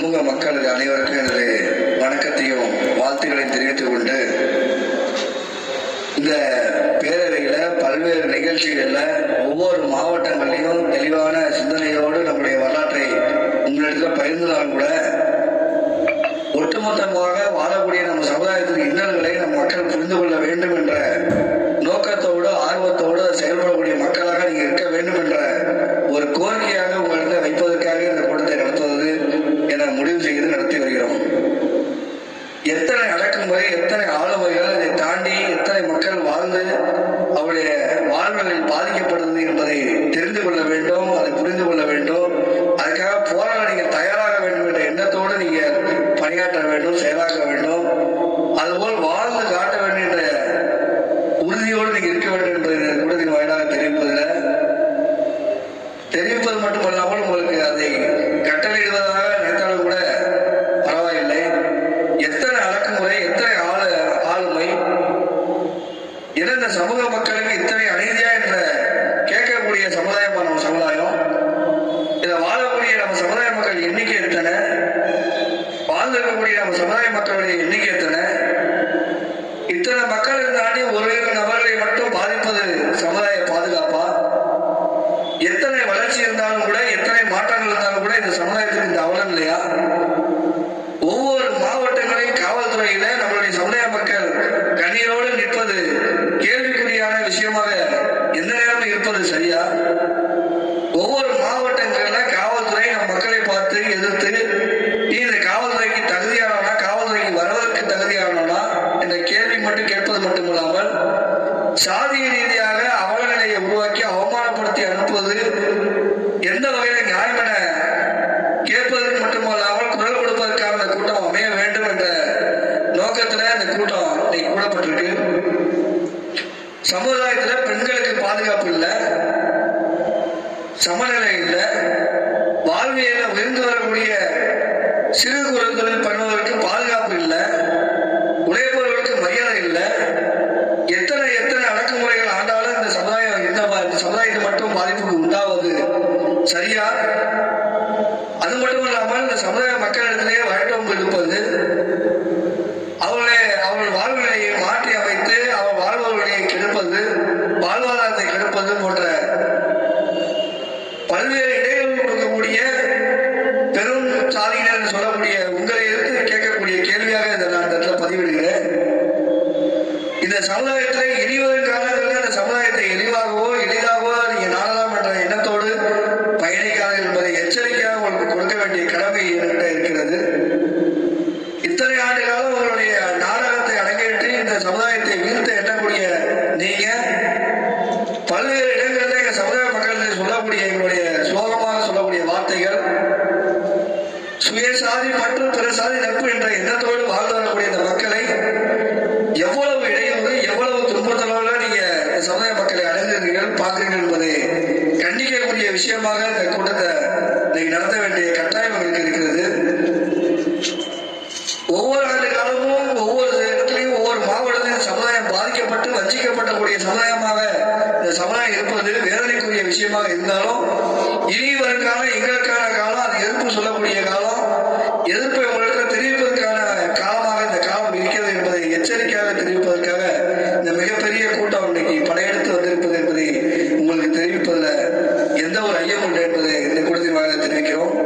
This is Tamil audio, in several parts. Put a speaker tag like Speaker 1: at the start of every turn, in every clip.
Speaker 1: சமூக மக்கள் அனைவருக்கும் எனது வணக்கத்தையும் வாழ்த்துக்களையும் தெரிவித்துக் கொண்டு, இந்த பேரவையில பல்வேறு நிகழ்ச்சிகள்ல ஒவ்வொரு மாவட்டங்களிலும் தெளிவான சிந்தனையோடு நம்முடைய வரலாற்றை உங்களிடத்தில் பகிர்ந்தாலும் கூட, ஒட்டுமொத்தமாக வாழக்கூடிய நம்ம சமுதாயத்திற்கு இன்னல்களை நம் மக்கள் புரிந்து கொள்ள வேண்டும் என்ற நோக்கத்தோடு ஆர்வத்தோடு செயல்படக்கூடிய மக்களாக நீங்க இருக்க வேண்டும் என்ற ஒரு கோரிக்கையாக உங்களிடம் வைப்பதற்காக இந்த கூட்டத்தை நடத்துவது என முடிவு செய்து நடத்தி வருகிறோம். எத்தனை அடக்குமுறை, எத்தனை ஆளுமைகள், இதை தாண்டி எத்தனை மக்கள் வாழ்ந்து அவருடைய வாழ்வுகளில் பாதிக்கப்படுவது என்பதை தெரிந்து கொள்ள வேண்டும், அதை புரிந்து கொள்ள வேண்டும். அதுக்காக போராட நீங்கள் தயாராக வேண்டும் என்ற எண்ணத்தோடு நீங்கள் பணியாற்ற வேண்டும், செயலாக்க வேண்டும். அதுபோல் வாழ்ந்து காட்ட வேண்டும் என்ற உறுதியோடு நீங்கள் இருக்க வேண்டும் என்பதை கூட்டத்தின் வாயிலாக தெரிவிப்பது மட்டுமல்லாமல் உங்களுக்கு அதை கட்டளையிடுவதாக நினைத்தாலும் கூட பரவாயில்லை. எத்தனை அடக்குமுறை, எத்தனை ஆளுமை, இந்த சமூக மக்களுக்கு இத்தனை அநீதியா என்ற கேட்கக்கூடிய சமுதாயம் நம்ம சமுதாயம். இதை வாழக்கூடிய நம்ம சமுதாய மக்கள் எண்ணிக்கை எத்தனை, வாழ்ந்திருக்கக்கூடிய நம்ம சமுதாய மக்களுடைய எண்ணிக்கை எத்தனை, இத்தனை மக்கள் இருந்தாண்டி ஒரு நபர்களை மட்டும் பாதிப்பது சமுதாய பாதுகாப்பா? எத்தனை வளர்ச்சி இருந்தாலும் கூட, எத்தனை மாற்றங்கள் இருந்தாலும் கூட இந்த சமுதாயத்துக்கு இந்த அவலம் இல்லையா? ஒவ்வொரு மாவட்டங்களையும் காவல்துறையில நம்மளுடைய சமுதாய மக்கள் கண்ணீரோடு நிற்பது கேள்விக்குறியான விஷயமாக எந்த நேரமும் இருப்பது சரியா? ஒவ்வொரு மாவட்டங்கள்ல காவல்துறை நம் மக்களை பார்த்து எதிர்த்து, இந்த காவல்துறைக்கு தகுதியானவனா, காவல்துறைக்கு வருவதற்கு தகுதியானவனா என்ற கேள்வி மட்டும் கேட்பது மட்டுமில்லாமல், சாதிய ரீதியாக அவலநிலையை உருவாக்கி அவமானப்படுத்தி அனுப்புவது எந்த வகையில நியாயம் என கேட்பதற்கு மட்டுமல்லாமல் குரல் கொடுப்பதற்கான இந்த கூட்டம் அமைய வேண்டும் என்ற நோக்கத்துல இந்த கூட்டம் இன்னைக்கு கூடப்பட்டிருக்கு. சமுதாயத்துல பெண்களுக்கு பாதுகாப்பு இல்லை, சமநிலை இல்லை, வாழ்வியல உயர்ந்து வரக்கூடிய சிறு குறு தொழில் பண்ணுவதற்கு பாதுகாப்பு இல்லை, உழைப்பவர்களுக்கு மரியாதை இல்லை. எத்தனை அடக்குமுறைகள் ஆண்டாலும் இந்த சமுதாயத்தை மட்டும் பாதிப்புக்கு உண்டாவது சரியா? அது மட்டும் இல்லாமல் இந்த சமுதாய மக்களிடத்திலேயே வழக்கம் இருப்பது, அவர்கள் வாழ்வினையை மாற்றி அமைத்து அவர் வாழ்வர்களை கெடுப்பது, வாழ்வாதாரத்தை கெடுப்பது போன்ற பல்வேறு இடைகள் கொடுக்கக்கூடிய பெரும் சாதியினர் என்று சொல்லக்கூடிய உங்களை எடுத்து கேட்கக்கூடிய கேள்வியாக இதை நான் இடத்துல பதிவிடுகிறேன். இந்த சமுதாயத்தை இழிவதற்கான இந்த சமுதாயத்தை எளிவாகவோ எளிதாகவோ நீங்க நாடலாம் என்ற எண்ணத்தோடு பயணிக்காது என்பதை எச்சரிக்கையாக உங்களுக்கு கொடுக்க வேண்டிய கடமை என்கிட்ட இருக்கிறது. இத்தனை ஆண்டு காலம் உங்களுடைய நாடகத்தை அடங்கிட்டு இந்த சமுதாயத்தை வீழ்த்த எண்ணக்கூடிய நீங்க பல்வேறு இடங்களில் எங்க சமுதாய மக்கள் சொல்லக்கூடிய எங்களுடைய சோகமாக சொல்லக்கூடிய வார்த்தைகள், சுயசாதி மற்றும் பிற சாதி நட்பு என்ற எண்ணத்தோடு வாழ்ந்து வரக்கூடிய இந்த மக்களை எவ்வளவு இடையூறு, எவ்வளவு துன்பத்தளவுல நீங்க சமுதாய மக்களை அடைந்திருக்கிறீர்கள், பார்க்கிறீர்கள் என்பதை கண்டிக்கக்கூடிய விஷயமாக இந்த கூட்டத்தை நீங்க நடத்த வேண்டிய கட்டாயம் எங்களுக்கு இருக்கிறது. ஒவ்வொரு ஆண்டு காலமும் ஒவ்வொரு இடத்துலையும் ஒவ்வொரு மாவட்டத்திலும் சமுதாயம் பாதிக்கப்பட்டு வஞ்சிக்கப்படக்கூடிய சமுதாயமாக இந்த சமுதாயம் இருப்பது வேதனைக்குரிய விஷயமாக இருந்தாலும், இனி வரும் காலம் எங்களுக்கான காலம், அது எதிர்ப்பு சொல்லக்கூடிய காலம், எதிர்ப்பை உங்களுக்கு தெரிவிப்பதற்கான காலமாக இந்த காலம் இருக்கிறது என்பதை எச்சரிக்கையாக தெரிவிப்பதற்காக இந்த மிகப்பெரிய கூட்டம் இன்னைக்கு படையெடுத்து வந்திருப்பது என்பதை உங்களுக்கு தெரிவிப்பதில் எந்த ஒரு ஐயம் இல்லை என்பதை இந்த கூட்டத்தின் வாயிலாக தெரிவிக்கிறோம்.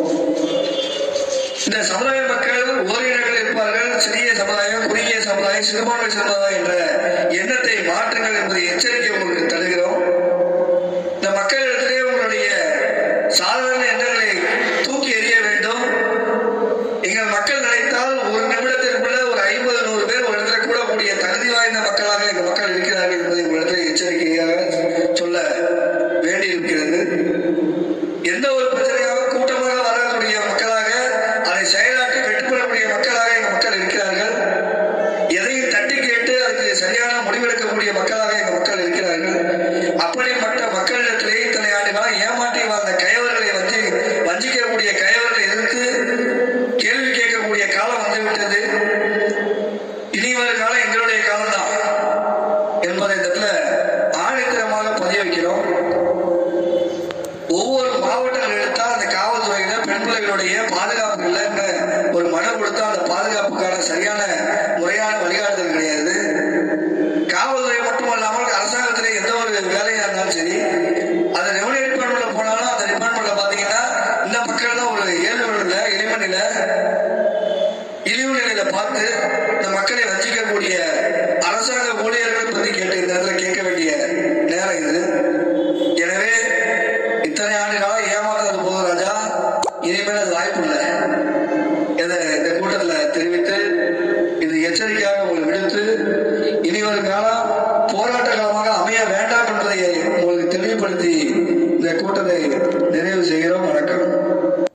Speaker 1: இந்த சமுதாய மக்கள் ஓரினங்கள் இருப்பார்கள், சிறிய சமுதாயம், குறுகிய சமுதாயம், சிறுபான்மை சமுதாயம் என்ற எண்ணத்தை மாற்றுங்கள் என்பதை எச்சரிக்கை உங்களுக்கு தருகிறோம். இந்த மக்களிடத்திலே உங்களுடைய சாதாரண எண்ணங்களை தூக்கி எறிய வேண்டும். எங்கள் மக்கள் நினைத்தால் ஒரு நிமிடத்திற்குள்ள ஒரு 50-100 பேர் ஒரு இடத்துல கூடக்கூடிய தகுதி வாய்ந்த மக்களாக எங்கள் மக்கள் இருக்கிறார்கள் என்பதை உங்களிடத்தில் எச்சரிக்கையாக சொல்ல வேண்டியிருக்கிறது. எந்த ஒரு பிரச்சனையாக கூட்டமாக வரக்கூடிய மக்களாக, அதை செயலாற்றி வெட்டுப்படக்கூடிய மக்களாக எங்கள் மக்கள் இருக்கிறார்கள். எதையும் தட்டி கேட்டு அதுக்கு சரியான முடிவெடுக்கக்கூடிய மக்களாக எங்கள் மக்கள் இருக்கிறார்கள். அப்படிப்பட்ட மக்களிடத்திலே இத்தனை ஆண்டு காலம் ஏமாற்றி வாழ்ந்த கயவர்களை வஞ்சிக்கக்கூடிய கயவர்களை எதிர்த்து கேள்வி கேட்கக்கூடிய காலம் வந்துவிட்டது. இனி வரும் காலம் எங்களுடைய காலம்தான் என்பதை ஆணித்தரமாக பதிய வைக்கிறோம். ஒவ்வொரு மாவட்டங்கள் எடுத்தால் அந்த காவல்துறையில பெண் பிள்ளைகளுடைய பாதுகாப்பு இல்லை, சரியான